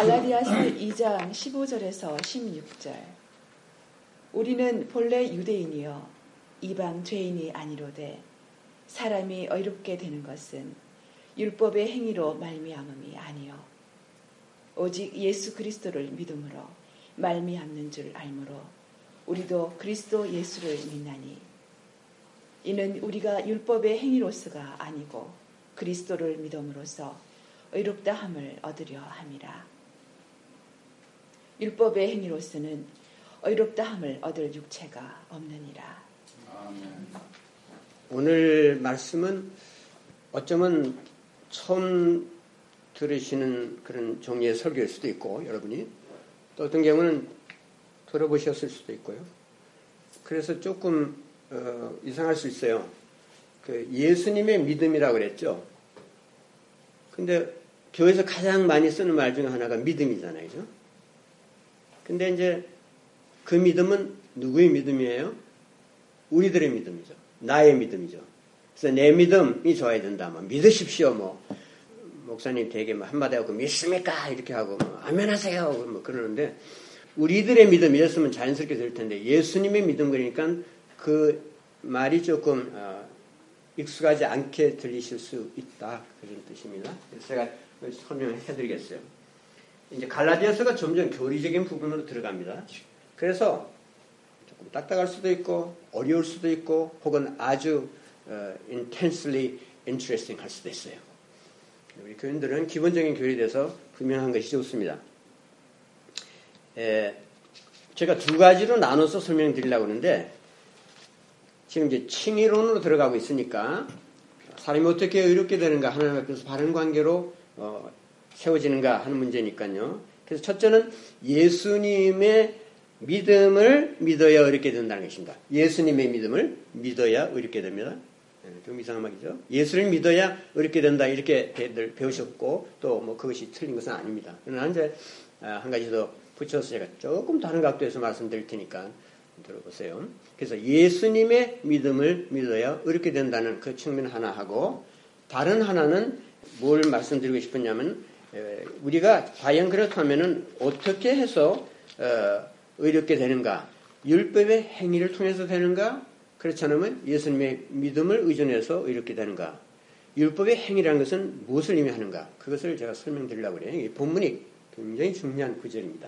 갈라디아서 2장 15절에서 16절. 우리는 본래 유대인이요 이방 죄인이 아니로되 사람이 의롭게 되는 것은 율법의 행위로 말미암음이 아니요 오직 예수 그리스도를 믿음으로 말미암는 줄 알므로 우리도 그리스도 예수를 믿나니 이는 우리가 율법의 행위로서가 아니고 그리스도를 믿음으로써 의롭다함을 얻으려 함이라. 율법의 행위로서는 의롭다함을 얻을 육체가 없느니라. 오늘 말씀은 어쩌면 처음 들으시는 그런 종류의 설교일 수도 있고 여러분이 또 어떤 경우는 들어보셨을 수도 있고요. 그래서 조금 이상할 수 있어요. 그 예수님의 믿음이라고 그랬죠. 근데 교회에서 가장 많이 쓰는 말 중에 하나가 믿음이잖아요. 그죠? 근데 이제 그 믿음은 누구의 믿음이에요? 우리들의 믿음이죠. 나의 믿음이죠. 그래서 내 믿음이 좋아야 된다. 뭐 믿으십시오. 뭐 목사님 되게 뭐 한마디 하고 믿습니까? 이렇게 하고 뭐 아멘 하세요. 뭐 그러는데 우리들의 믿음이었으면 자연스럽게 될 텐데 예수님의 믿음 그러니까 그 말이 조금 익숙하지 않게 들리실 수 있다. 그런 뜻입니다. 그래서 제가 설명을 해드리겠어요. 이제 갈라디아서가 점점 교리적인 부분으로 들어갑니다. 그래서 조금 딱딱할 수도 있고 어려울 수도 있고 혹은 아주 intensely interesting 할 수도 있어요. 우리 교인들은 기본적인 교리에 대해서 분명한 것이 좋습니다. 제가 두 가지로 나눠서 설명드리려고 하는데 지금 이제 칭의론으로 들어가고 있으니까 사람이 어떻게 의롭게 되는가 하나님 앞에서 바른 관계로 세워지는가 하는 문제니까요. 그래서 첫째는 예수님의 믿음을 믿어야 의롭게 된다는 것입니다. 예수님의 믿음을 믿어야 의롭게 됩니다. 좀 이상한 말이죠. 예수를 믿어야 의롭게 된다 이렇게 배우셨고 또 뭐 그것이 틀린 것은 아닙니다. 그러나 이제 한 가지 더 붙여서 제가 조금 다른 각도에서 말씀드릴 테니까 들어보세요. 그래서 예수님의 믿음을 믿어야 의롭게 된다는 그 측면 하나 하고 다른 하나는 뭘 말씀드리고 싶었냐면 우리가 과연 그렇다면은 어떻게 해서 의롭게 되는가? 율법의 행위를 통해서 되는가? 그렇지 않으면 예수님의 믿음을 의존해서 의롭게 되는가? 율법의 행위라는 것은 무엇을 의미하는가? 그것을 제가 설명드리려고 그래요. 이 본문이 굉장히 중요한 구절입니다.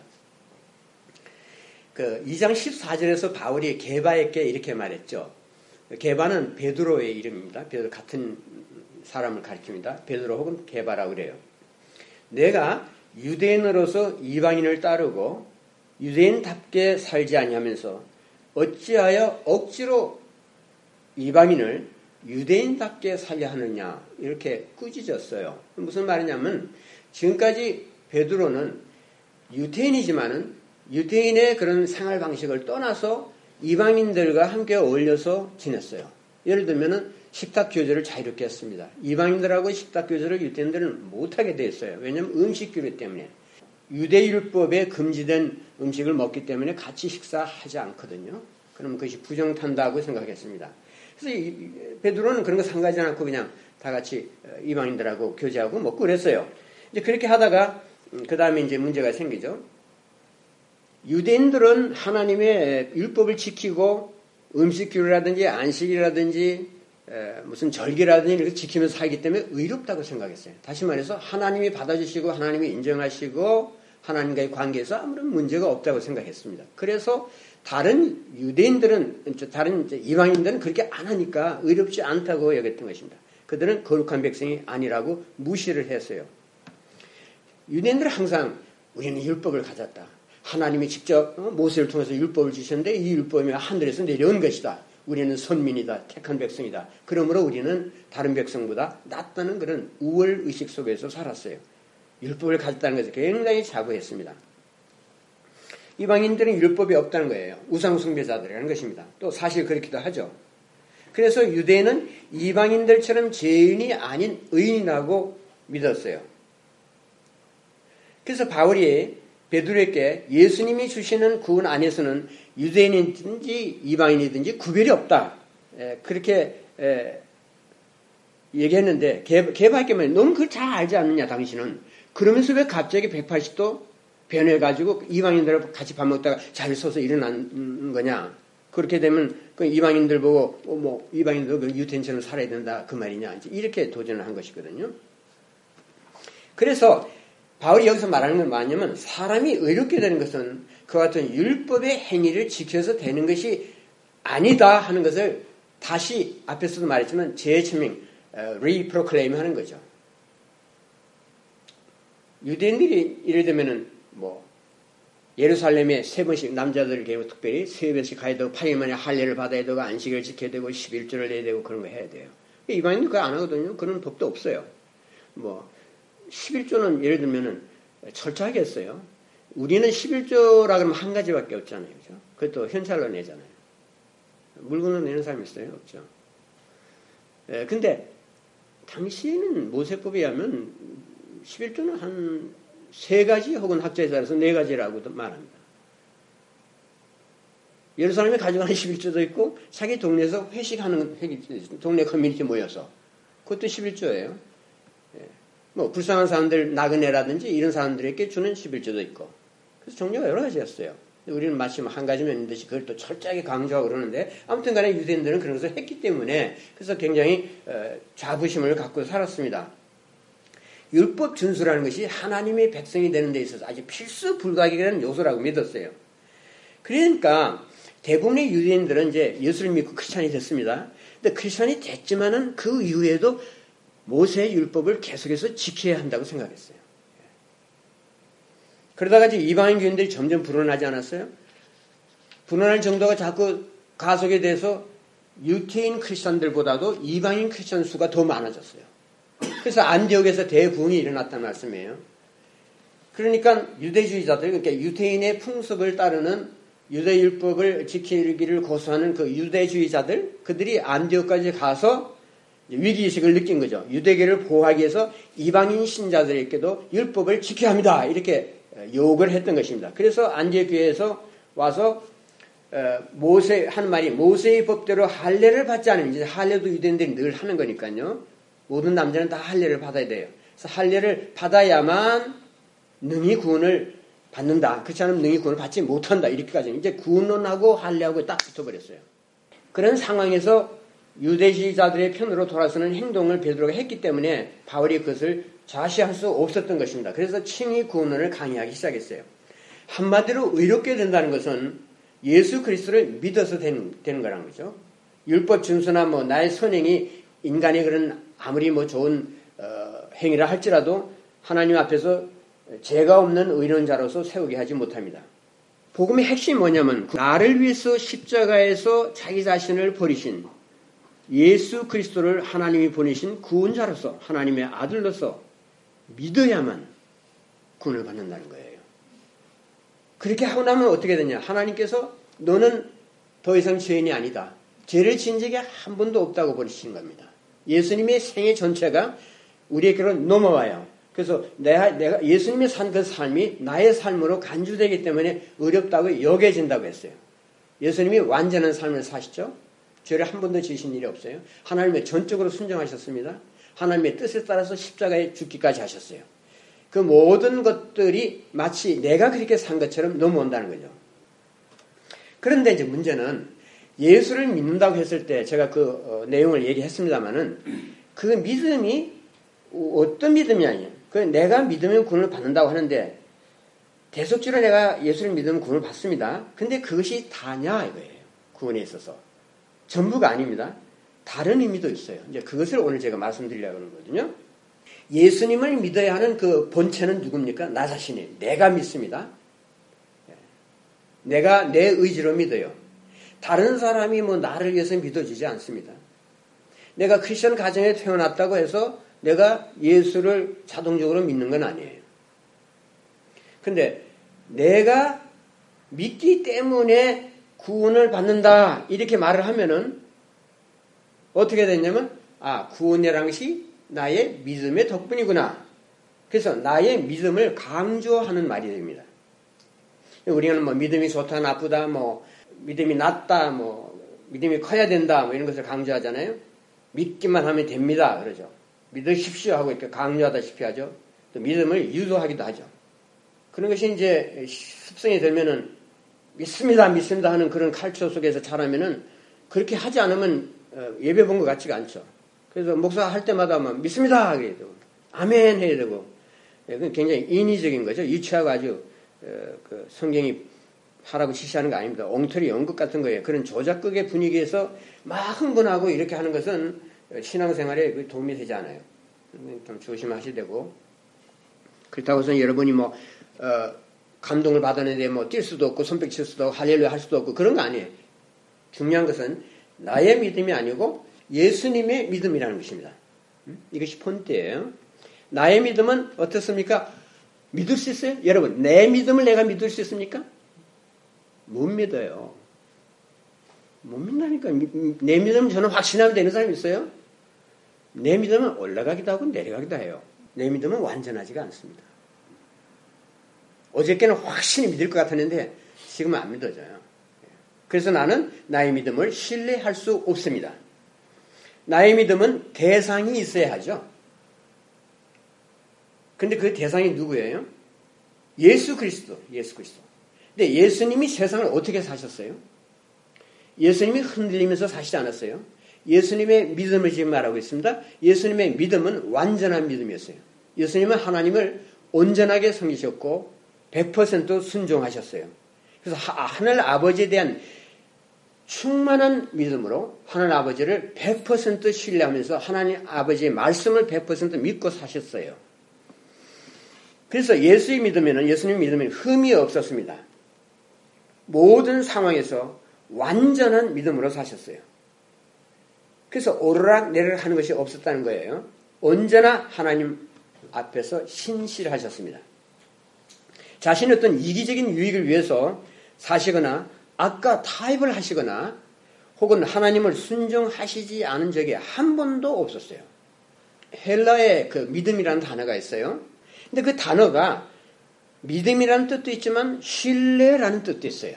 그 2장 14절에서 바울이 게바에게 이렇게 말했죠. 게바는 베드로의 이름입니다. 베드로 같은 사람을 가리킵니다. 베드로 혹은 게바라고 그래요. 내가 유대인으로서 이방인을 따르고 유대인답게 살지 아니하면서 어찌하여 억지로 이방인을 유대인답게 살려 하느냐 이렇게 꾸짖었어요. 무슨 말이냐면 지금까지 베드로는 유대인이지만은 유대인의 그런 생활 방식을 떠나서 이방인들과 함께 어울려서 지냈어요. 예를 들면은 식탁 교제를 자유롭게 했습니다. 이방인들하고 식탁 교제를 유대인들은 못하게 됐어요. 왜냐하면 음식 규례 때문에. 유대율법에 금지된 음식을 먹기 때문에 같이 식사하지 않거든요. 그러면 그것이 부정탄다고 생각했습니다. 그래서 베드로는 그런 거 상가하지 않고 그냥 다 같이 이방인들하고 교제하고 먹고 그랬어요. 이제 그렇게 하다가 그 다음에 이제 문제가 생기죠. 유대인들은 하나님의 율법을 지키고 음식규라든지 안식이라든지 무슨 절기라든지 이렇게 지키면서 살기 때문에 의롭다고 생각했어요. 다시 말해서 하나님이 받아주시고 하나님이 인정하시고 하나님과의 관계에서 아무런 문제가 없다고 생각했습니다. 그래서 다른 유대인들은 다른 이방인들은 그렇게 안 하니까 의롭지 않다고 여겼던 것입니다. 그들은 거룩한 백성이 아니라고 무시를 했어요. 유대인들은 항상 우리는 율법을 가졌다. 하나님이 직접 모세를 통해서 율법을 주셨는데 이 율법이 하늘에서 내려온 것이다. 우리는 선민이다. 택한 백성이다. 그러므로 우리는 다른 백성보다 낫다는 그런 우월의식 속에서 살았어요. 율법을 가졌다는 것을 굉장히 자부했습니다. 이방인들은 율법이 없다는 거예요. 우상숭배자들이라는 것입니다. 또 사실 그렇기도 하죠. 그래서 유대인은 이방인들처럼 죄인이 아닌 의인이라고 믿었어요. 그래서 바울이 베드로에게 예수님이 주시는 구원 안에서는 유대인이든지 이방인이든지 구별이 없다. 그렇게 얘기했는데 게바에게 말해 너는 그걸 잘 알지 않느냐 당신은. 그러면서 왜 갑자기 180도 변해가지고 이방인들하고 같이 밥 먹다가 잘 서서 일어나는 거냐? 그렇게 되면 그 이방인들 보고 뭐 이방인도 그 유태인처럼 살아야 된다 그 말이냐? 이렇게 도전을 한 것이거든요. 그래서 바울이 여기서 말하는 건 뭐냐면 사람이 의롭게 되는 것은 그와 같은 율법의 행위를 지켜서 되는 것이 아니다 하는 것을 다시 앞에서도 말했지만 재청명, 리프로클레임 하는 거죠. 유대인들이 이래 되면은 뭐 예루살렘에 3번씩 남자들 경우 특별히 3번씩 가야 되고 8일 만에 할례를 받아야 되고 안식을 지켜야 되고 11조를 내야 되고 그런 거 해야 돼요. 이방인들 그거 안 하거든요. 그런 법도 없어요. 뭐 11조는 예를 들면은 철저하게 했어요. 우리는 11조라 그러면 한 가지밖에 없잖아요. 그죠? 그것도 현찰로 내잖아요. 물건으로 내는 사람이 있어요? 없죠. 근데 당시에는 모세법에 의하면 11조는 한 3가지 혹은 학자에 따라서 4가지라고도 말합니다. 예루살렘에 가져가는 11조도 있고 자기 동네에서 회식하는 동네 커뮤니티 모여서 그것도 11조예요. 뭐 불쌍한 사람들 나그네라든지 이런 사람들에게 주는 11조도 있고 그래서 종류가 여러 가지였어요. 우리는 마침 한 가지면 있는 듯이 그걸 또 철저하게 강조하고 그러는데 아무튼 간에 유대인들은 그런 것을 했기 때문에 그래서 굉장히 자부심을 갖고 살았습니다. 율법 준수라는 것이 하나님의 백성이 되는 데 있어서 아주 필수 불가결한 요소라고 믿었어요. 그러니까 대부분의 유대인들은 이제 예수를 믿고 크리스찬이 됐습니다. 근데 크리스찬이 됐지만은 그 이후에도 모세의 율법을 계속해서 지켜야 한다고 생각했어요. 그러다가 이제 이방인 교인들이 점점 불어나지 않았어요? 불어날 정도가 자꾸 가속에 대해서 유태인 크리스찬들보다도 이방인 크리스찬 수가 더 많아졌어요. 그래서 안디옥에서 대부흥이 일어났다는 말씀이에요. 그러니까 유대주의자들, 그러니까 유태인의 풍습을 따르는 유대율법을 지키기를 고수하는 그 유대주의자들, 그들이 안디옥까지 가서 위기의식을 느낀 거죠. 유대계를 보호하기 위해서 이방인 신자들에게도 율법을 지켜야 합니다. 이렇게 요구를 했던 것입니다. 그래서 안디옥 교회에서 와서 모세 하는 말이 모세의 법대로 할례를 받지 않으면 이제 할례도 유대인들이 늘 하는 거니까요. 모든 남자는 다 할례를 받아야 돼요. 그래서 할례를 받아야만 능히 구원을 받는다. 그렇지 않으면 능히 구원을 받지 못한다. 이렇게까지 이제 구원론하고 할례하고 딱 붙어버렸어요. 그런 상황에서 유대주의자들의 편으로 돌아서는 행동을 베드로가 했기 때문에 바울이 그것을 좌시할 수 없었던 것입니다. 그래서 칭의 구원론을 강의하기 시작했어요. 한마디로 의롭게 된다는 것은 예수 그리스도를 믿어서 되는 거라는 거죠. 율법 준수나 뭐 나의 선행이 인간의 그런 아무리 뭐 좋은 행위라 할지라도 하나님 앞에서 죄가 없는 의로운 자로서 세우게 하지 못합니다. 복음의 핵심이 뭐냐면 나를 위해서 십자가에서 자기 자신을 버리신 예수 그리스도를 하나님이 보내신 구원자로서 하나님의 아들로서 믿어야만 구원을 받는다는 거예요. 그렇게 하고 나면 어떻게 되냐? 하나님께서 너는 더 이상 죄인이 아니다. 죄를 지은 적이 한 번도 없다고 버리신 겁니다. 예수님의 생애 전체가 우리에게로 넘어와요. 그래서 내가 예수님의 산 그 삶이 나의 삶으로 간주되기 때문에 어렵다고 여겨진다고 했어요. 예수님이 완전한 삶을 사시죠. 죄를 한 번도 지으신 일이 없어요. 하나님의 전적으로 순종하셨습니다. 하나님의 뜻에 따라서 십자가에 죽기까지 하셨어요. 그 모든 것들이 마치 내가 그렇게 산 것처럼 넘어온다는 거죠. 그런데 이제 문제는 예수를 믿는다고 했을 때 제가 그 내용을 얘기했습니다마는 그 믿음이 어떤 믿음이 아니에요. 그 내가 믿으면 구원을 받는다고 하는데 대속죄로 내가 예수를 믿으면 구원을 받습니다. 근데 그것이 다냐 이거예요. 구원에 있어서. 전부가 아닙니다. 다른 의미도 있어요. 이제 그것을 오늘 제가 말씀드리려고 하는 거거든요. 예수님을 믿어야 하는 그 본체는 누굽니까? 나 자신이에요. 내가 믿습니다. 내가 내 의지로 믿어요. 다른 사람이 뭐 나를 위해서 믿어지지 않습니다. 내가 크리스천 가정에 태어났다고 해서 내가 예수를 자동적으로 믿는 건 아니에요. 근데 내가 믿기 때문에 구원을 받는다 이렇게 말을 하면은 어떻게 됐냐면 구원이라는 것이 나의 믿음의 덕분이구나. 그래서 나의 믿음을 강조하는 말이 됩니다. 우리는 뭐 믿음이 좋다 나쁘다 뭐 믿음이 낮다 뭐 믿음이 커야 된다 뭐 이런 것을 강조하잖아요. 믿기만 하면 됩니다 그러죠. 믿으십시오 하고 이렇게 강조하다시피 하죠. 또 믿음을 유도하기도 하죠. 그런 것이 이제 습성이 되면은 믿습니다 하는 그런 칼초 속에서 자라면은 그렇게 하지 않으면 예배 본 것 같지가 않죠. 그래서 목사 할 때마다 막 믿습니다 하게 되고 아멘 해야 되고 그건 굉장히 인위적인 거죠. 유치하고 아주 그 성경이 하라고 지시하는 거 아닙니다. 엉터리 연극 같은 거예요. 그런 조작극의 분위기에서 막 흥분하고 이렇게 하는 것은 신앙생활에 도움이 되지 않아요. 좀 조심하셔야 되고 그렇다고 해서 여러분이 뭐 감동을 받았는데 뭐 뛸 수도 없고 손뼉 칠 수도 없고 할렐루야 할 수도 없고 그런 거 아니에요. 중요한 것은 나의 믿음이 아니고 예수님의 믿음이라는 것입니다. 이것이 포인트예요. 나의 믿음은 어떻습니까? 믿을 수 있어요? 여러분, 내 믿음을 내가 믿을 수 있습니까? 못 믿어요. 못 믿다니까. 내 믿음은 저는 확신하면 되는 사람이 있어요? 내 믿음은 올라가기도 하고 내려가기도 해요. 내 믿음은 완전하지가 않습니다. 어저께는 확실히 믿을 것 같았는데 지금은 안 믿어져요. 그래서 나는 나의 믿음을 신뢰할 수 없습니다. 나의 믿음은 대상이 있어야 하죠. 근데 그 대상이 누구예요? 예수 그리스도. 근데 예수님이 세상을 어떻게 사셨어요? 예수님이 흔들리면서 사시지 않았어요. 예수님의 믿음을 지금 말하고 있습니다. 예수님의 믿음은 완전한 믿음이었어요. 예수님은 하나님을 온전하게 섬기셨고 100% 순종하셨어요. 그래서 하늘 아버지에 대한 충만한 믿음으로 하나님 아버지를 100% 신뢰하면서 하나님 아버지의 말씀을 100% 믿고 사셨어요. 그래서 예수의 믿음에는 예수님 믿음에는 흠이 없었습니다. 모든 상황에서 완전한 믿음으로 사셨어요. 그래서 오르락 내리락 하는 것이 없었다는 거예요. 언제나 하나님 앞에서 신실하셨습니다. 자신의 어떤 이기적인 유익을 위해서 사시거나 악과 타협을 하시거나 혹은 하나님을 순종하시지 않은 적이 한 번도 없었어요. 헬라의 그 믿음이라는 단어가 있어요. 근데 그 단어가 믿음이라는 뜻도 있지만 신뢰라는 뜻도 있어요.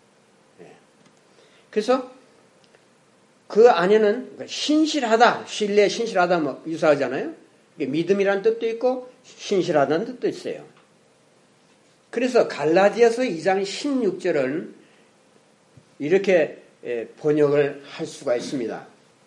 그래서 그 안에는 신실하다, 신뢰, 신실하다 뭐 유사하잖아요. 믿음이라는 뜻도 있고 신실하다는 뜻도 있어요. 그래서 갈라디아서 2장 16절은 이렇게 번역을 할 수가 있습니다.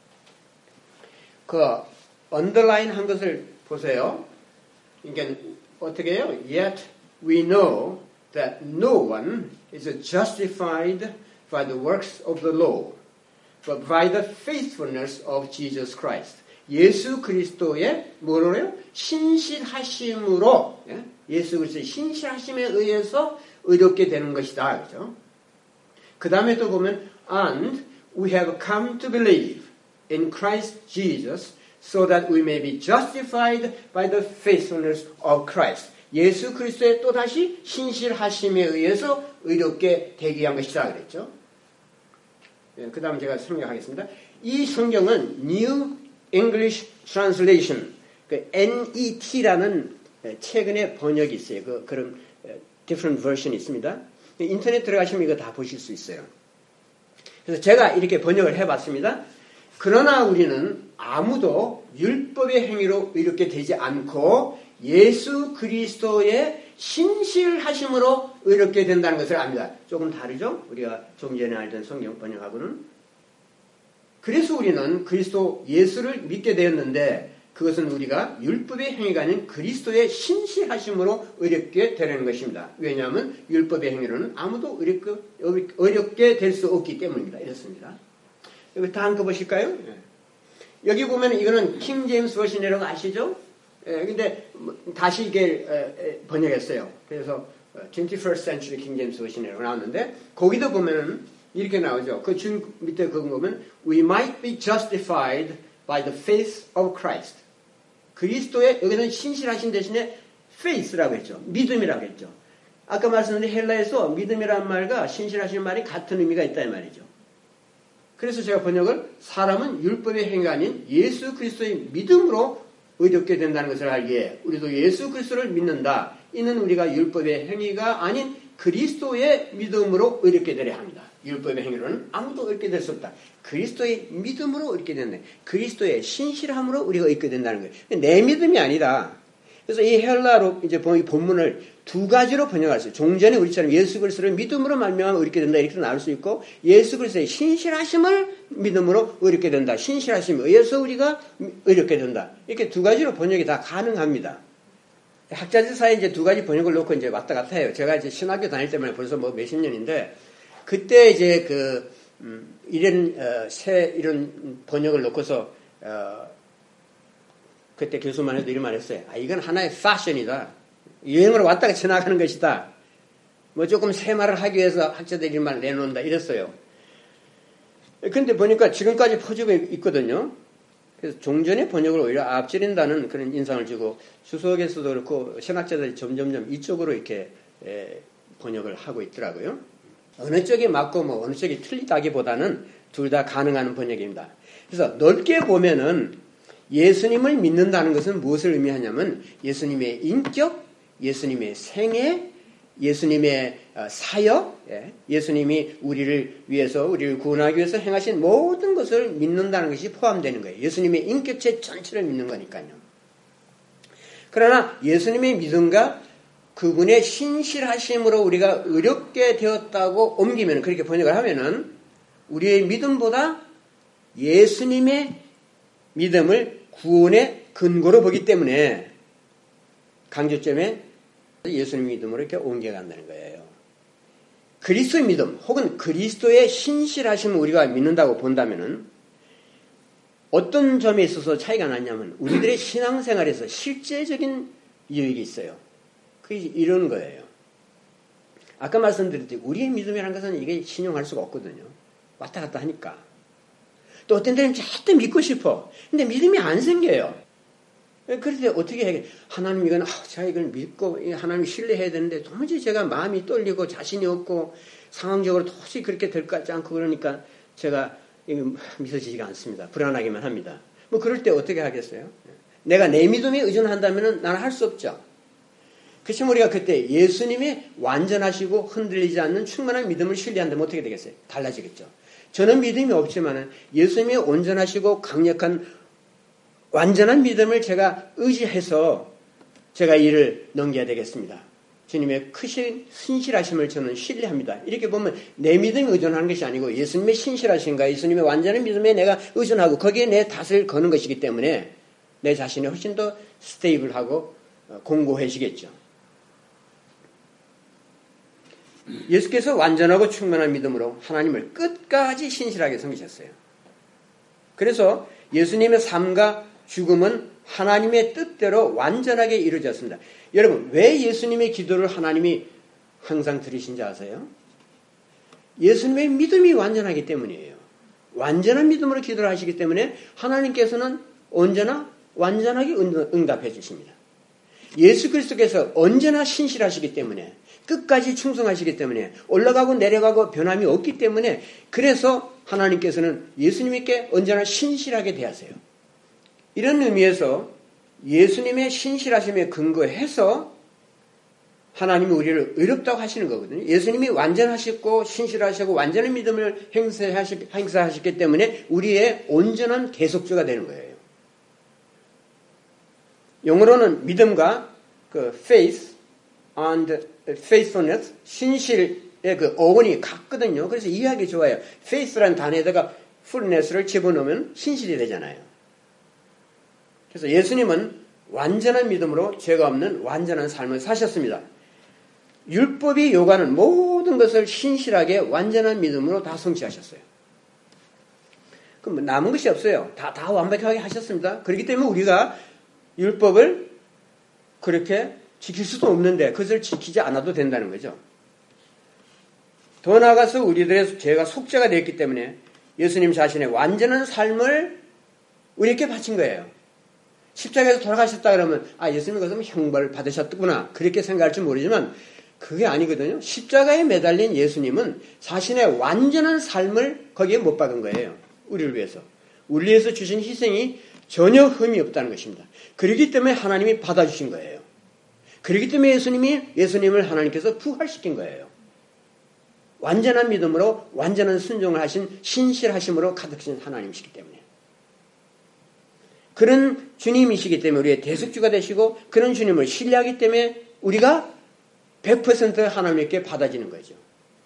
그 언더라인 한 것을 보세요. 그러니까 어떻게 해요? Yet we know that no one is justified by the works of the law, but by the faithfulness of Jesus Christ. 예수 그리스도의 뭐로요? 신실하심으로, 예수 그리스도의 신실하심에 의해서 의롭게 되는 것이다. 그렇죠? 그 다음에 또 보면 And we have come to believe in Christ Jesus so that we may be justified by the faithfulness of Christ. 예수 그리스도의 또다시 신실하심에 의해서 의롭게 되게 위한 것이다. 그랬죠? 그 다음 제가 설명하겠습니다. 이 성경은 New English Translation, 그 NET라는 최근에 번역이 있어요. 그런 different version이 있습니다. 인터넷 들어가시면 이거 다 보실 수 있어요. 그래서 제가 이렇게 번역을 해봤습니다. 그러나 우리는 아무도 율법의 행위로 의롭게 되지 않고 예수 그리스도의 신실하심으로 의롭게 된다는 것을 압니다. 조금 다르죠? 우리가 좀 전에 알던 성경 번역하고는. 그래서 우리는 그리스도 예수를 믿게 되었는데 그것은 우리가 율법의 행위가 아닌 그리스도의 신실하심으로 의롭게 되는 것입니다. 왜냐하면 율법의 행위로는 아무도 의롭게 될 수 없기 때문입니다. 이렇습니다. 여기 다 읽어보실까요? 여기 보면 이거는 킹 제임스 버전이라고 아시죠? 근데 다시 이게 번역했어요. 그래서 21st century king James 버전이라고 나왔는데 거기도 보면은 이렇게 나오죠. 그 밑에 그거 보면 We might be justified by the faith of Christ. 그리스도의 여기는 신실하신 대신에 faith라고 했죠. 믿음이라고 했죠. 아까 말씀드린 헬라에서 믿음이라는 말과 신실하신 말이 같은 의미가 있다 이 말이죠. 그래서 제가 번역을 사람은 율법의 행위가 아닌 예수 그리스도의 믿음으로 의롭게 된다는 것을 알기에 우리도 예수 그리스도를 믿는다. 이는 우리가 율법의 행위가 아닌 그리스도의 믿음으로 의롭게 되려 합니다. 율법의 행위로는 아무도 의롭게 될 수 없다. 그리스도의 믿음으로 의롭게 된다. 그리스도의 신실함으로 우리가 의롭게 된다는 거예요. 내 믿음이 아니라 그래서 이 헬라로 이제 이 본문을 두 가지로 번역할 수 있어요. 종전에 우리처럼 예수 그리스도를 믿음으로 말미암아 의롭게 된다 이렇게 나눌 수 있고, 예수 그리스도의 신실하심을 믿음으로 의롭게 된다. 신실하심에 의해서 우리가 의롭게 된다. 이렇게 두 가지로 번역이 다 가능합니다. 학자들 사이에 이제 두 가지 번역을 놓고 이제 왔다 갔다 해요. 제가 이제 신학교 다닐 때만 벌써 뭐 몇십 년인데, 그때 이제 이런 번역을 놓고서 그때 교수만 해도 이런 말 했어요. 이건 하나의 패션이다. 유행으로 왔다가 지나가는 것이다. 뭐 조금 새말을 하기 위해서 학자들이 이런 말 내놓는다 이랬어요. 그런데 보니까 지금까지 퍼지고 있거든요. 그래서 종전의 번역을 오히려 앞지른다는 그런 인상을 주고, 주석에서도 그렇고 신학자들이 점점점 이쪽으로 이렇게 번역을 하고 있더라고요. 어느 쪽이 맞고 뭐 어느 쪽이 틀리다기보다는 둘 다 가능한 번역입니다. 그래서 넓게 보면은 예수님을 믿는다는 것은 무엇을 의미하냐면, 예수님의 인격, 예수님의 생애, 예수님의 사역, 예수님이 우리를 위해서, 우리를 구원하기 위해서 행하신 모든 것을 믿는다는 것이 포함되는 거예요. 예수님의 인격체 전체를 믿는 거니까요. 그러나 예수님의 믿음과 그분의 신실하심으로 우리가 의롭게 되었다고 옮기면, 그렇게 번역을 하면은 우리의 믿음보다 예수님의 믿음을 구원의 근거로 보기 때문에 강조점에 예수님 믿음으로 이렇게 옮겨간다는 거예요. 그리스도의 믿음 혹은 그리스도의 신실하심을 우리가 믿는다고 본다면은 어떤 점에 있어서 차이가 나냐면, 우리들의 신앙생활에서 실제적인 유익이 있어요. 그게 이런 거예요. 아까 말씀드렸듯이 우리의 믿음이라는 것은 이게 신용할 수가 없거든요. 왔다 갔다 하니까. 또 어떤 데는 절대 믿고 싶어. 근데 믿음이 안 생겨요. 그럴 때 어떻게 해야 돼? 하나님 이건 제가 이걸 믿고 하나님 신뢰해야 되는데 도무지 제가 마음이 떨리고 자신이 없고 상황적으로 도저히 그렇게 될 것 같지 않고, 그러니까 제가 믿어지지가 않습니다. 불안하기만 합니다. 뭐 그럴 때 어떻게 하겠어요? 내가 내 믿음에 의존한다면 나는 할 수 없죠. 그렇지만 우리가 그때 예수님의 완전하시고 흔들리지 않는 충만한 믿음을 신뢰한다면 어떻게 되겠어요? 달라지겠죠. 저는 믿음이 없지만 예수님의 온전하시고 강력한 완전한 믿음을 제가 의지해서 제가 일을 넘겨야 되겠습니다. 주님의 크신 신실하심을 저는 신뢰합니다. 이렇게 보면 내 믿음에 의존하는 것이 아니고 예수님의 신실하심과 예수님의 완전한 믿음에 내가 의존하고 거기에 내 탓을 거는 것이기 때문에 내 자신이 훨씬 더 스테이블하고 공고해지겠죠. 예수께서 완전하고 충만한 믿음으로 하나님을 끝까지 신실하게 섬기셨어요. 그래서 예수님의 삶과 죽음은 하나님의 뜻대로 완전하게 이루어졌습니다. 여러분, 왜 예수님의 기도를 하나님이 항상 들으신지 아세요? 예수님의 믿음이 완전하기 때문이에요. 완전한 믿음으로 기도를 하시기 때문에 하나님께서는 언제나 완전하게 응답해 주십니다. 예수 그리스도께서 언제나 신실하시기 때문에, 끝까지 충성하시기 때문에, 올라가고 내려가고 변함이 없기 때문에, 그래서 하나님께서는 예수님께 언제나 신실하게 대하세요. 이런 의미에서 예수님의 신실하심에 근거해서 하나님이 우리를 의롭다고 하시는 거거든요. 예수님이 완전하셨고 신실하시고 완전한 믿음을 행사하셨기 때문에 우리의 온전한 계속주가 되는 거예요. 영어로는 믿음과 faith and faithfulness, 신실의 어원이 같거든요. 그래서 이해하기 좋아요. faith라는 단어에다가 fullness를 집어넣으면 신실이 되잖아요. 그래서 예수님은 완전한 믿음으로 죄가 없는 완전한 삶을 사셨습니다. 율법이 요구하는 모든 것을 신실하게 완전한 믿음으로 다 성취하셨어요. 그럼 남은 것이 없어요. 다 완벽하게 하셨습니다. 그렇기 때문에 우리가 율법을 그렇게 지킬 수도 없는데 그것을 지키지 않아도 된다는 거죠. 더 나아가서 우리들의 죄가 속죄가 되었기 때문에 예수님 자신의 완전한 삶을 우리에게 바친 거예요. 십자가에서 돌아가셨다 그러면 예수님이 그러면 형벌 받으셨구나 그렇게 생각할지 모르지만 그게 아니거든요. 십자가에 매달린 예수님은 자신의 완전한 삶을 거기에 못 박은 거예요. 우리를 위해서. 우리를 위해서 주신 희생이 전혀 흠이 없다는 것입니다. 그렇기 때문에 하나님이 받아주신 거예요. 그렇기 때문에 예수님을 하나님께서 부활시킨 거예요. 완전한 믿음으로 완전한 순종을 하신 신실하심으로 가득 신 하나님이시기 때문에. 그런 주님이시기 때문에 우리의 대속주가 되시고 그런 주님을 신뢰하기 때문에 우리가 100% 하나님께 받아지는 거죠.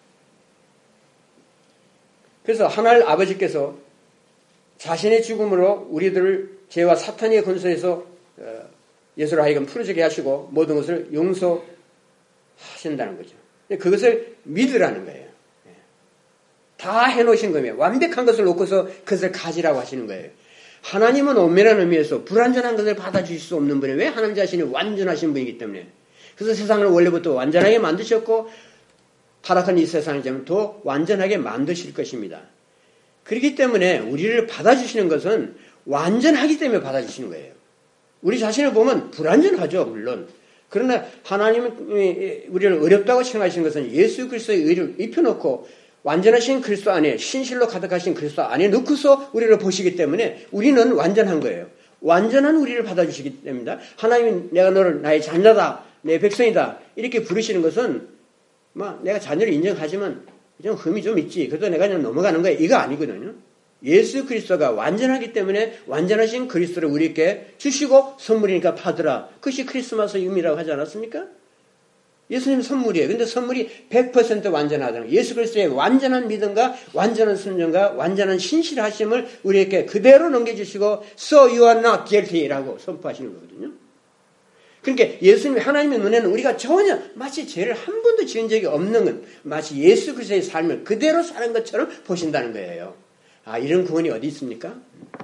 그래서 하나님 아버지께서 자신의 죽음으로 우리들을 죄와 사탄의 권세에서 예수로 하여금 풀어지게 하시고 모든 것을 용서하신다는 거죠. 그것을 믿으라는 거예요. 다 해놓으신 거예요. 완벽한 것을 놓고서 그것을 가지라고 하시는 거예요. 하나님은 엄밀한 의미에서 불완전한 것을 받아주실 수 없는 분이에요. 왜? 하나님 자신이 완전하신 분이기 때문에. 그래서 세상을 원래부터 완전하게 만드셨고 타락한 이 세상을 더 완전하게 만드실 것입니다. 그렇기 때문에 우리를 받아주시는 것은 완전하기 때문에 받아주시는 거예요. 우리 자신을 보면 불완전하죠, 물론. 그러나 하나님은 우리를 어렵다고 생각하시는 것은 예수 그리스도의 의를 입혀놓고 완전하신 그리스도 안에 신실로 가득하신 그리스도 안에 넣고서 우리를 보시기 때문에 우리는 완전한 거예요. 완전한 우리를 받아주시기 때문입니다. 하나님은 내가 너를 나의 자녀다, 내 백성이다 이렇게 부르시는 것은 내가 자녀를 인정하지만 좀 흠이 좀 있지. 그래도 내가 그냥 넘어가는 거야. 이거 아니거든요. 예수 그리스도가 완전하기 때문에 완전하신 그리스도를 우리에게 주시고 선물이니까 받으라. 그것이 크리스마스 의미라고 하지 않았습니까? 예수님 선물이에요. 근데 선물이 100% 완전하잖아요. 예수 그리스도의 완전한 믿음과 완전한 순종과 완전한 신실하심을 우리에게 그대로 넘겨주시고 So you are not guilty라고 선포하시는 거거든요. 그러니까 예수님 하나님의 눈에는 우리가 전혀 마치 죄를 한 번도 지은 적이 없는 것, 마치 예수 그리스도의 삶을 그대로 사는 것처럼 보신다는 거예요. 아, 이런 구원이 어디 있습니까?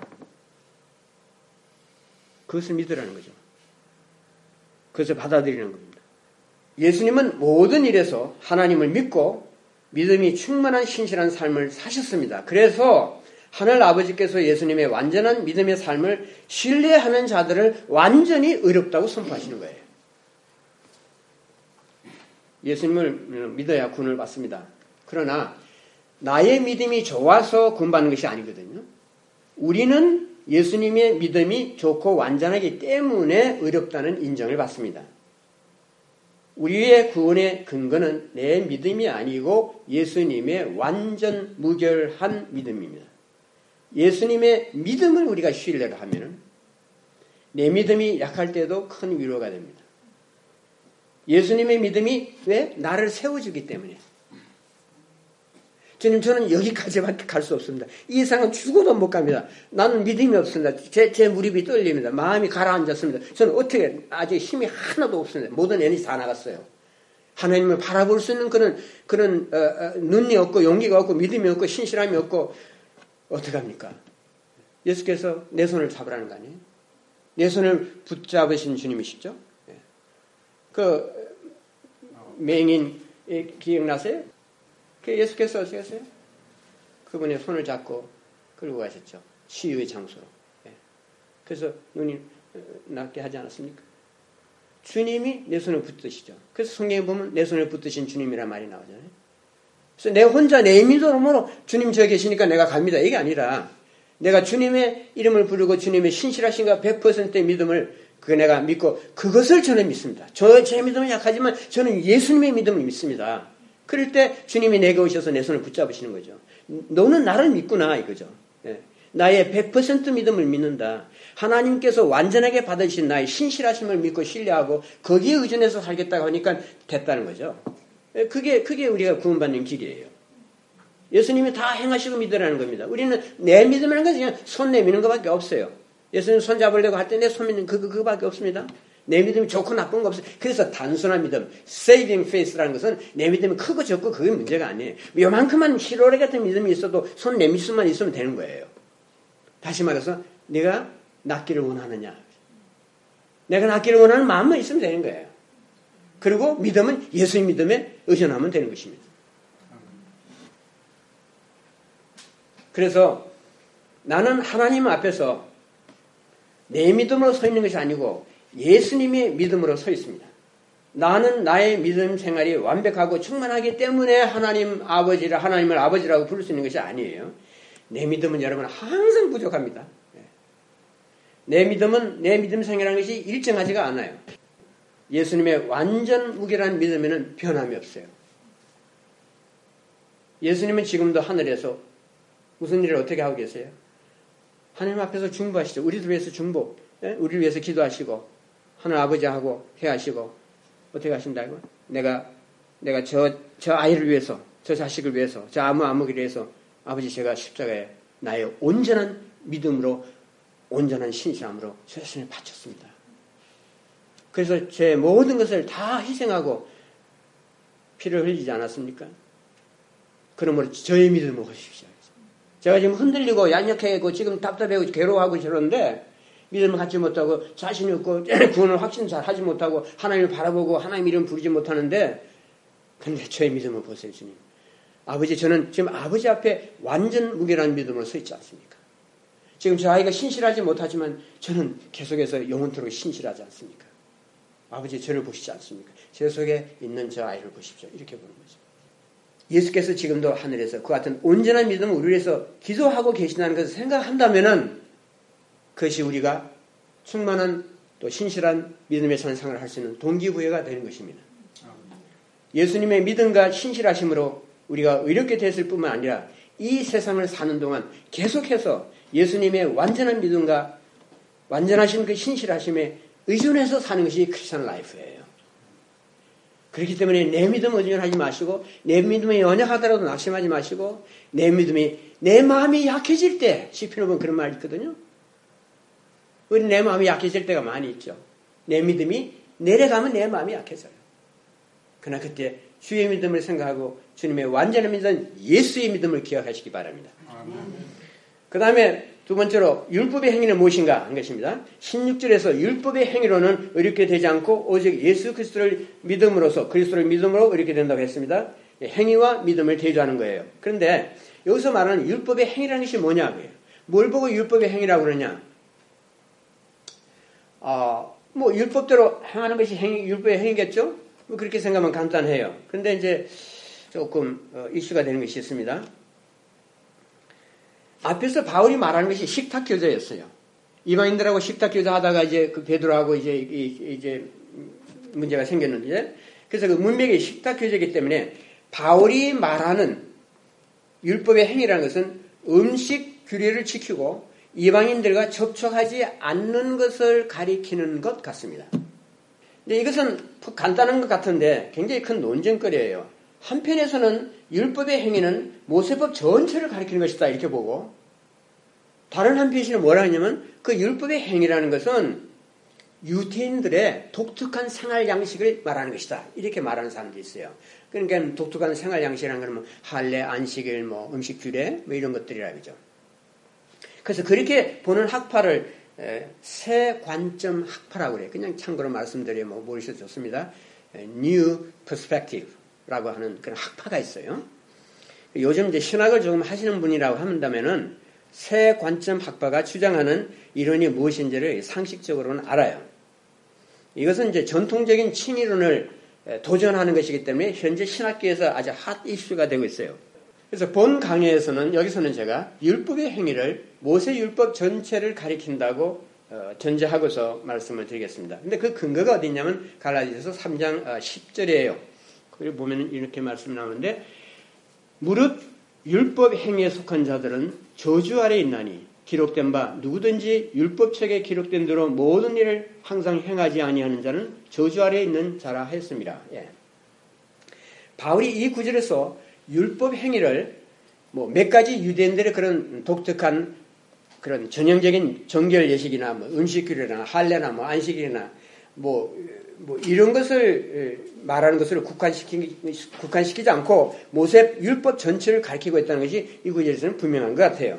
그것을 믿으라는 거죠. 그것을 받아들이는 겁니다. 예수님은 모든 일에서 하나님을 믿고 믿음이 충만한 신실한 삶을 사셨습니다. 그래서 하늘 아버지께서 예수님의 완전한 믿음의 삶을 신뢰하는 자들을 완전히 의롭다고 선포하시는 거예요. 예수님을 믿어야 구원을 받습니다. 그러나 나의 믿음이 좋아서 구원받는 것이 아니거든요. 우리는 예수님의 믿음이 좋고 완전하기 때문에 의롭다는 인정을 받습니다. 우리의 구원의 근거는 내 믿음이 아니고 예수님의 완전 무결한 믿음입니다. 예수님의 믿음을 우리가 신뢰를 하면 내 믿음이 약할 때도 큰 위로가 됩니다. 예수님의 믿음이 왜? 나를 세워주기 때문에. 주님, 저는 여기까지밖에 갈 수 없습니다. 이 이상은 죽어도 못 갑니다. 나는 믿음이 없습니다. 제 무릎이 떨립니다. 마음이 가라앉았습니다. 저는 어떻게 아직 힘이 하나도 없습니다. 모든 에너지 다 나갔어요. 하나님을 바라볼 수 있는 그런 눈이 없고 용기가 없고 믿음이 없고 신실함이 없고 어떡합니까? 예수께서 내 손을 잡으라는 거 아니에요? 내 손을 붙잡으신 주님이시죠? 그 맹인 기억나세요? 예수께서 어떻게 하세요? 그분의 손을 잡고 끌고 가셨죠. 치유의 장소로. 그래서 눈이 낫게 하지 않았습니까? 주님이 내 손을 붙드시죠. 그래서 성경에 보면 내 손을 붙드신 주님이란 말이 나오잖아요. 그래서 내가 혼자 내 믿음으로 주님 저기 계시니까 내가 갑니다. 이게 아니라 내가 주님의 이름을 부르고 주님의 신실하신가 100%의 믿음을 내가 믿고 그것을 저는 믿습니다. 제 믿음은 약하지만 저는 예수님의 믿음을 믿습니다. 그럴 때 주님이 내게 오셔서 내 손을 붙잡으시는 거죠. 너는 나를 믿구나 이거죠. 나의 100% 믿음을 믿는다. 하나님께서 완전하게 받으신 나의 신실하심을 믿고 신뢰하고 거기에 의존해서 살겠다고 하니까 됐다는 거죠. 그게 우리가 구원받는 길이에요. 예수님이 다 행하시고 믿으라는 겁니다. 우리는 내 믿음이라는 것은 그냥 손 내미는 것밖에 없어요. 예수님 손 잡으려고 할 때 내 손 믿는 그거밖에 없습니다. 내 믿음이 좋고 나쁜 거 없어요. 그래서 단순한 믿음, saving faith라는 것은 내 믿음이 크고 적고 그게 문제가 아니에요. 요만큼만 희로레 같은 믿음이 있어도 손 내밀 수만 있으면 되는 거예요. 다시 말해서 내가 낫기를 원하느냐. 내가 낫기를 원하는 마음만 있으면 되는 거예요. 그리고 믿음은 예수의 믿음에 의존하면 되는 것입니다. 그래서 나는 하나님 앞에서 내 믿음으로 서 있는 것이 아니고 예수님의 믿음으로 서 있습니다. 나는 나의 믿음 생활이 완벽하고 충만하기 때문에 하나님을 아버지라고 부를 수 있는 것이 아니에요. 내 믿음은 여러분 항상 부족합니다. 내 믿음 생활이라는 것이 일정하지가 않아요. 예수님의 완전 무결한 믿음에는 변함이 없어요. 예수님은 지금도 하늘에서 무슨 일을 어떻게 하고 계세요? 하나님 앞에서 중보하시죠. 우리들 위해서 중보, 우리를 위해서 기도하시고 하나님 아버지하고 회하시고 어떻게 하신다고? 내가 저 아이를 위해서, 저 자식을 위해서, 저 아무를 위해서 아버지 제가 십자가에 나의 온전한 믿음으로 온전한 신실함으로 저 자신을 바쳤습니다. 그래서 제 모든 것을 다 희생하고 피를 흘리지 않았습니까? 그러므로 저의 믿음을 보십시오. 제가 지금 흔들리고 얄약해고 지금 답답하고 괴로워하고 저러는데 믿음을 갖지 못하고 자신이 없고 구원을 확신 잘 하지 못하고 하나님을 바라보고 하나님 이름 부르지 못하는데 그런데 저의 믿음을 보세요. 주님. 아버지 저는 지금 아버지 앞에 완전 무결한 믿음으로 서 있지 않습니까? 지금 저 아이가 신실하지 못하지만 저는 계속해서 영원토록 신실하지 않습니까? 아버지 저를 보시지 않습니까? 제 속에 있는 저 아이를 보십시오. 이렇게 보는 거죠. 예수께서 지금도 하늘에서 그 같은 온전한 믿음을 우리 위해서 기도하고 계신다는 것을 생각한다면은 그것이 우리가 충만한 또 신실한 믿음의 산상을 할 수 있는 동기부여가 되는 것입니다. 예수님의 믿음과 신실하심으로 우리가 의롭게 됐을 뿐만 아니라 이 세상을 사는 동안 계속해서 예수님의 완전한 믿음과 완전하신 그 신실하심에 의존해서 사는 것이 크리스천 라이프예요. 그렇기 때문에 내 믿음 의존하지 마시고 내 믿음이 연약하더라도 낙심하지 마시고 내 믿음이 내 마음이 약해질 때 시편에 보면 그런 말이 있거든요. 우리 내 마음이 약해질 때가 많이 있죠. 내 믿음이 내려가면 내 마음이 약해져요. 그러나 그때 주의 믿음을 생각하고 주님의 완전한 믿음 예수의 믿음을 기억하시기 바랍니다. 그 다음에 두 번째로 율법의 행위는 무엇인가 한 것입니다. 16절에서 율법의 행위로는 의롭게 되지 않고 오직 예수 그리스도를 믿음으로써 그리스도를 믿음으로 의롭게 된다고 했습니다. 행위와 믿음을 대조하는 거예요. 그런데 여기서 말하는 율법의 행위라는 것이 뭐냐고요. 뭘 보고 율법의 행위라고 그러냐. 뭐 율법대로 행하는 것이 율법의 행위겠죠. 뭐 그렇게 생각하면 간단해요. 그런데 이제 조금 이슈가 되는 것이 있습니다. 앞에서 바울이 말하는 것이 식탁 교제였어요. 이방인들하고 식탁 교제하다가 이제 그 베드로하고 이제 문제가 생겼는데, 그래서 그 문맥이 식탁 교제이기 때문에 바울이 말하는 율법의 행위라는 것은 음식 규례를 지키고 이방인들과 접촉하지 않는 것을 가리키는 것 같습니다. 근데 이것은 간단한 것 같은데 굉장히 큰 논쟁거리예요. 한편에서는 율법의 행위는 모세법 전체를 가리키는 것이다 이렇게 보고, 다른 한편에서는 뭐라 하냐면 그 율법의 행위라는 것은 유대인들의 독특한 생활 양식을 말하는 것이다 이렇게 말하는 사람도 있어요. 그러니까 독특한 생활 양식이라는 건 뭐 할례, 안식일, 뭐 음식 규례 뭐 이런 것들이라 그러죠. 그래서 그렇게 보는 학파를 새 관점 학파라고 그래요. 그냥 참고로 말씀드리면 뭐 모르셔도 좋습니다. New Perspective라고 하는 그런 학파가 있어요. 요즘 이제 신학을 조금 하시는 분이라고 한다면은 새 관점 학파가 주장하는 이론이 무엇인지를 상식적으로는 알아요. 이것은 이제 전통적인 칭의론을 도전하는 것이기 때문에 현재 신학계에서 아주 핫 이슈가 되고 있어요. 그래서 본 강의에서는 여기서는 제가 율법의 행위를 모세 율법 전체를 가리킨다고 전제하고서 말씀을 드리겠습니다. 근데 그 근거가 어디 있냐면 갈라디아서 3장 10절이에요. 거기 보면 이렇게 말씀이 나오는데, 무릇 율법 행위에 속한 자들은 저주 아래 있나니 기록된 바 누구든지 율법책에 기록된 대로 모든 일을 항상 행하지 아니하는 자는 저주 아래 있는 자라 했습니다. 예. 바울이 이 구절에서 율법 행위를 뭐 몇 가지 유대인들의 그런 독특한 그런 전형적인 정결 예식이나 뭐 음식 규례나 할례나 뭐 안식일이나 뭐 이런 것을 말하는 것으로 국한시키지 않고 모세 율법 전체를 가리키고 있다는 것이 이 구절에서는 분명한 것 같아요.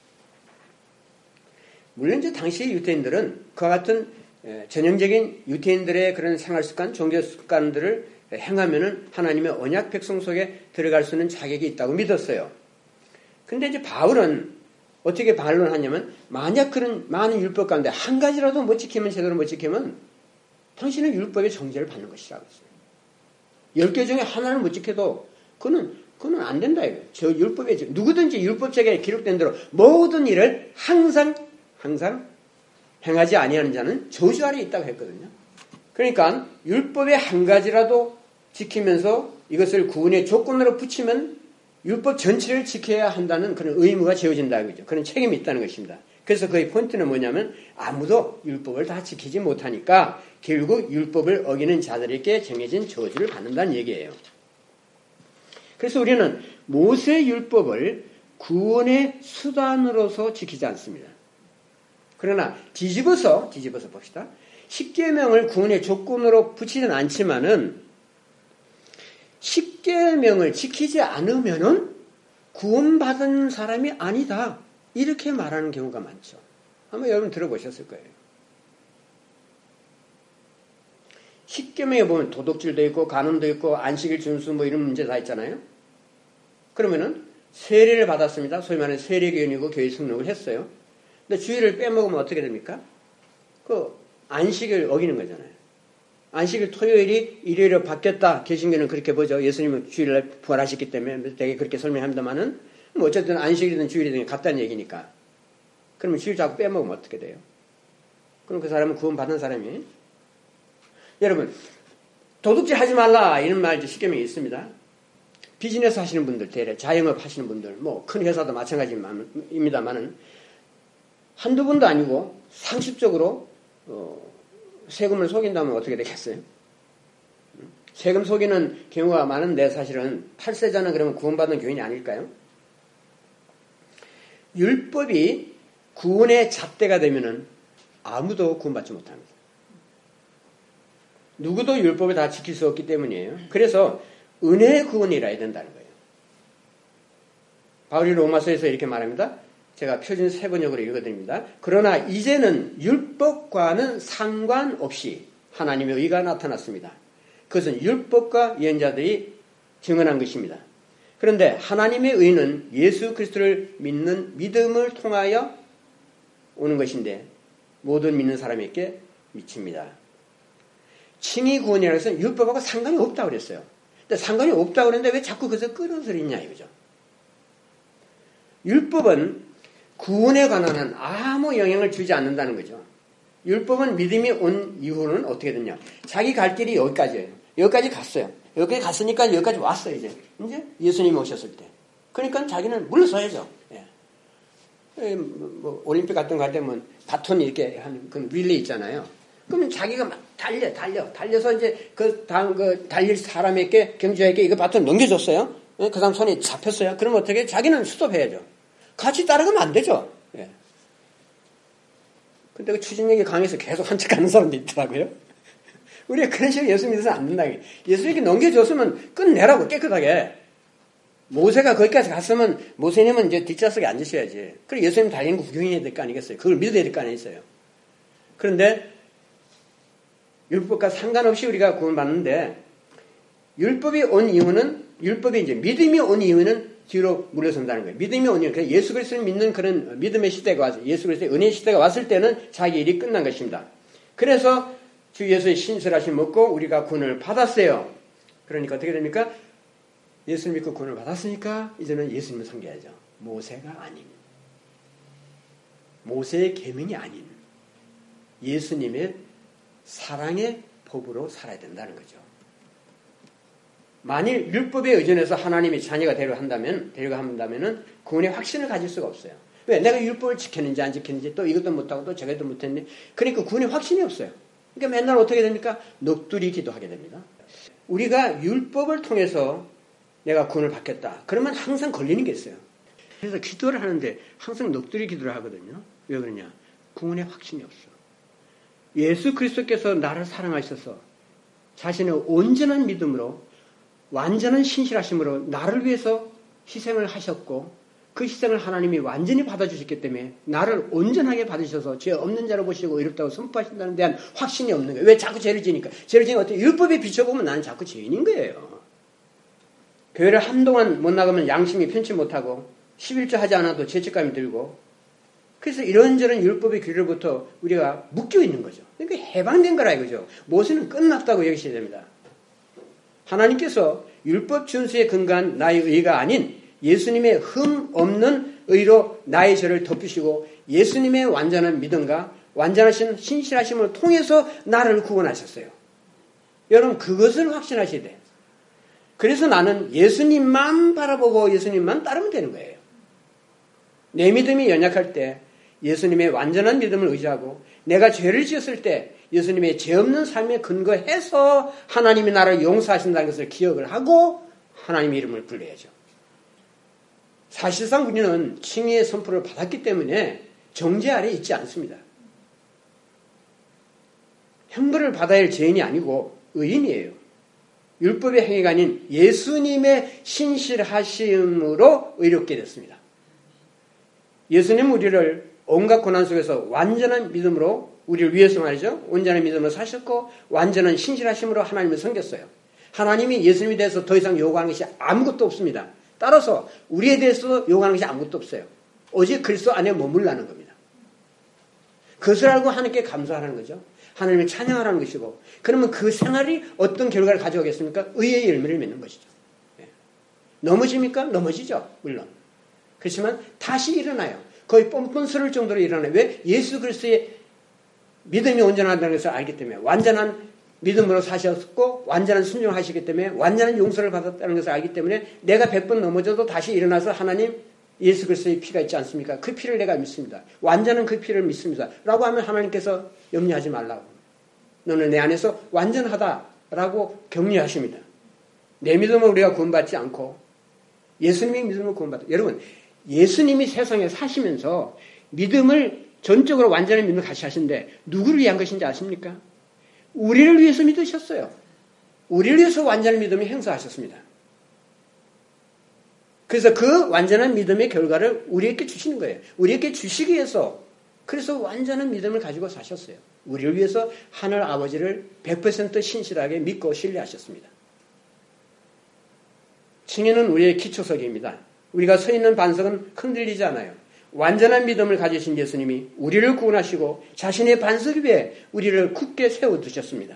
물론 이제 당시 유대인들은 그와 같은 전형적인 유대인들의 그런 생활 습관, 종교 습관들을 행하면은 하나님의 언약 백성 속에 들어갈 수 있는 자격이 있다고 믿었어요. 근데 이제 바울은 어떻게 반론하냐면, 만약 그런 많은 율법 가운데 한 가지라도 못 지키면, 제대로 못 지키면 당신은 율법의 정죄를 받는 것이라고 했어요. 10개 중에 하나를 못 지켜도 그는 안 된다 이거예요. 저 율법에 누구든지 율법책에 기록된 대로 모든 일을 항상 행하지 아니하는 자는 저주 아래 있다고 했거든요. 그러니까 율법의 한 가지라도 지키면서 이것을 구원의 조건으로 붙이면 율법 전체를 지켜야 한다는 그런 의무가 지어진다 이거죠. 그런 책임이 있다는 것입니다. 그래서 그의 포인트는 뭐냐면 아무도 율법을 다 지키지 못하니까 결국 율법을 어기는 자들에게 정해진 저주를 받는다는 얘기예요. 그래서 우리는 모세 율법을 구원의 수단으로서 지키지 않습니다. 그러나 뒤집어서 봅시다. 십계명을 구원의 조건으로 붙이진 않지만은 십계명을 지키지 않으면은 구원받은 사람이 아니다. 이렇게 말하는 경우가 많죠. 아마 여러분 들어보셨을 거예요. 십계명에 보면 도덕질도 있고 간음도 있고 안식일 준수 뭐 이런 문제 다 있잖아요. 그러면은 세례를 받았습니다. 소위 말하는 세례교인이고 교회 등록을 했어요. 근데 주일을 빼먹으면 어떻게 됩니까? 그 안식을 어기는 거잖아요. 안식일 토요일이 일요일로 바뀌었다. 개신교는 그렇게 보죠. 예수님은 주일날 부활하셨기 때문에 되게 그렇게 설명합니다만은 뭐 어쨌든 안식일이든 주일이든 같다는 얘기니까. 그러면 주일 자꾸 빼먹으면 어떻게 돼요? 그럼 그 사람은 구원받은 사람이. 여러분 도둑질 하지 말라 이런 말 십계명에 있습니다. 비즈니스 하시는 분들, 대래 자영업 하시는 분들, 뭐 큰 회사도 마찬가지입니다만은 한두 번도 아니고 상습적으로 세금을 속인다면 어떻게 되겠어요? 세금 속이는 경우가 많은데 사실은 8세자는 그러면 구원받은 교인이 아닐까요? 율법이 구원의 잣대가 되면은 아무도 구원받지 못합니다. 누구도 율법을 다 지킬 수 없기 때문이에요. 그래서 은혜의 구원이라 해야 된다는 거예요. 바울이 로마서에서 이렇게 말합니다. 제가 표준 세번역으로 읽어드립니다. 그러나 이제는 율법과는 상관없이 하나님의 의가 나타났습니다. 그것은 율법과 예언자들이 증언한 것입니다. 그런데 하나님의 의는 예수 그리스도를 믿는 믿음을 통하여 오는 것인데 모든 믿는 사람에게 미칩니다. 칭의 구원이라고 해서 율법하고 상관이 없다고 그랬어요. 근데 상관이 없다고 그랬는데 왜 자꾸 그것을 끌어들이냐 이거죠. 율법은 구원에 관한 한 아무 영향을 주지 않는다는 거죠. 율법은 믿음이 온 이후는 어떻게 됐냐. 자기 갈 길이 여기까지예요. 여기까지 갔어요. 여기까지 갔으니까 여기까지 왔어요. 이제 예수님이 오셨을 때. 그러니까 자기는 물러서야죠. 예. 뭐 올림픽 같은 거 갈 때 뭐 바톤 이렇게 하는 그 릴레이 있잖아요. 그러면 자기가 막 달려서 이제 그 다음 그 달릴 사람에게 경주에게 이거 바톤 넘겨줬어요. 그 다음 손이 잡혔어요. 그러면 어떻게? 자기는 스톱해야죠. 같이 따라가면 안 되죠. 예. 근데 그 추진력이 강해서 계속 한척 가는 사람도 있더라고요. 우리가 그런 식으로 예수 믿어서는 안 된다. 예수에게 넘겨줬으면 끝내라고 깨끗하게. 모세가 거기까지 갔으면 모세님은 이제 뒷좌석에 앉으셔야지. 그리고 예수님 달리는 거 구경해야 될 거 아니겠어요? 그걸 믿어야 될 거 아니겠어요? 그런데 율법과 상관없이 우리가 구원받는데 율법이 온 이유는 이제 믿음이 온 이유는 뒤로 물러선다는 거예요. 믿음이 온 이유. 예수 그리스도를 믿는 그런 믿음의 시대가 와서 예수 그리스도의 은혜의 시대가 왔을 때는 자기 일이 끝난 것입니다. 그래서 주 예수의 신실하심 먹고 우리가 구원을 받았어요. 그러니까 어떻게 됩니까? 예수를 믿고 구원을 받았으니까 이제는 예수님을 섬겨야죠. 모세가 아닌, 모세의 계명이 아닌 예수님의 사랑의 법으로 살아야 된다는 거죠. 만일 율법에 의존해서 하나님의 자녀가 되려고 한다면은 구원의 확신을 가질 수가 없어요. 왜? 내가 율법을 지켰는지 안 지켰는지 또 이것도 못하고 또 저것도 못했네. 그러니까 구원의 확신이 없어요. 그러니까 맨날 어떻게 됩니까? 넋두리 기도하게 됩니다. 우리가 율법을 통해서 내가 구원을 받겠다. 그러면 항상 걸리는 게 있어요. 그래서 기도를 하는데 항상 넋두리 기도를 하거든요. 왜 그러냐? 구원의 확신이 없어. 예수 그리스도께서 나를 사랑하셔서 자신의 온전한 믿음으로 완전한 신실하심으로 나를 위해서 희생을 하셨고 그 희생을 하나님이 완전히 받아주셨기 때문에 나를 온전하게 받으셔서 죄 없는 자로 보시고 의롭다고 선포하신다는 데한 확신이 없는 거예요. 왜 자꾸 죄를 지니까? 죄를 지니까 어떻게 율법에 비춰보면 나는 자꾸 죄인인 거예요. 교회를 한동안 못 나가면 양심이 편치 못하고 11조 하지 않아도 죄책감이 들고 그래서 이런저런 율법의 규례로부터 우리가 묶여 있는 거죠. 그러니까 해방된 거라 이거죠. 모세는 끝났다고 여기셔야 됩니다. 하나님께서 율법 준수에 근거한 나의 의가 아닌 예수님의 흠 없는 의로 나의 죄를 덮으시고 예수님의 완전한 믿음과 완전하신 신실하심을 통해서 나를 구원하셨어요. 여러분 그것을 확신하셔야 돼요. 그래서 나는 예수님만 바라보고 예수님만 따르면 되는 거예요. 내 믿음이 연약할 때 예수님의 완전한 믿음을 의지하고 내가 죄를 지었을 때 예수님의 죄 없는 삶에 근거해서 하나님이 나를 용서하신다는 것을 기억을 하고 하나님의 이름을 불러야죠. 사실상 우리는 칭의의 선포를 받았기 때문에 정죄 아래 있지 않습니다. 형벌을 받아야 할 죄인이 아니고 의인이에요. 율법의 행위가 아닌 예수님의 신실하심으로 의롭게 됐습니다. 예수님 우리를 온갖 고난 속에서 완전한 믿음으로 우리를 위해서 말이죠. 온전한 믿음으로 사셨고 완전한 신실하심으로 하나님을 섬겼어요. 하나님이 예수님에 대해서 더 이상 요구하는 것이 아무것도 없습니다. 따라서 우리에 대해서도 요구하는 것이 아무것도 없어요. 오직 그리스도 안에 머물라는 겁니다. 그것을 알고 하나님께 감사하는 거죠. 하나님을 찬양하라는 것이고 그러면 그 생활이 어떤 결과를 가져오겠습니까? 의의 열매를 맺는 것이죠. 넘어집니까? 넘어지죠. 물론. 그렇지만 다시 일어나요. 거의 뻔뻔스러울 정도로 일어나요. 왜? 예수 그리스도의 믿음이 온전하다는 것을 알기 때문에 완전한 믿음으로 사셨고 완전한 순종을 하시기 때문에 완전한 용서를 받았다는 것을 알기 때문에 내가 100번 넘어져도 다시 일어나서 하나님 예수 그리스도의 피가 있지 않습니까? 그 피를 내가 믿습니다. 완전한 그 피를 믿습니다. 라고 하면 하나님께서 염려하지 말라고. 너는 내 안에서 완전하다라고 격려하십니다. 내 믿음은 우리가 구원받지 않고 예수님의 믿음을 구원받다. 여러분 예수님이 세상에 사시면서 믿음을 전적으로 완전한 믿음을 같이 하시는데 누구를 위한 것인지 아십니까? 우리를 위해서 믿으셨어요. 우리를 위해서 완전한 믿음을 행사하셨습니다. 그래서 그 완전한 믿음의 결과를 우리에게 주시는 거예요. 우리에게 주시기 위해서 그래서 완전한 믿음을 가지고 사셨어요. 우리를 위해서 하늘 아버지를 100% 신실하게 믿고 신뢰하셨습니다. 칭의는 우리의 기초석입니다. 우리가 서 있는 반석은 흔들리지 않아요. 완전한 믿음을 가지신 예수님이 우리를 구원하시고 자신의 반석 위에 우리를 굳게 세워두셨습니다.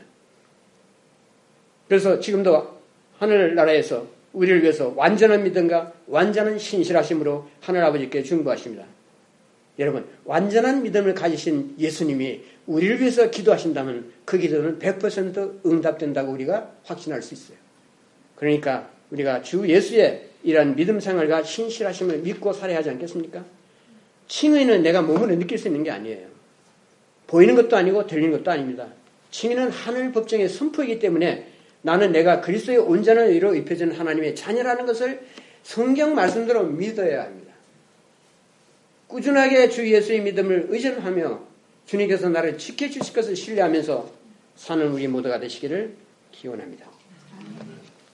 그래서 지금도 하늘나라에서 우리를 위해서 완전한 믿음과 완전한 신실하심으로 하늘아버지께 중보하십니다. 여러분 완전한 믿음을 가지신 예수님이 우리를 위해서 기도하신다면 그 기도는 100% 응답된다고 우리가 확신할 수 있어요. 그러니까 우리가 주 예수의 이러한 믿음 생활과 신실하심을 믿고 살아야 하지 않겠습니까? 칭의는 내가 몸으로 느낄 수 있는 게 아니에요. 보이는 것도 아니고 들리는 것도 아닙니다. 칭의는 하늘 법정의 선포이기 때문에 나는 내가 그리스도의 온전한 의로 입혀진 하나님의 자녀라는 것을 성경 말씀대로 믿어야 합니다. 꾸준하게 주 예수의 믿음을 의존하며 주님께서 나를 지켜주실 것을 신뢰하면서 사는 우리 모두가 되시기를 기원합니다.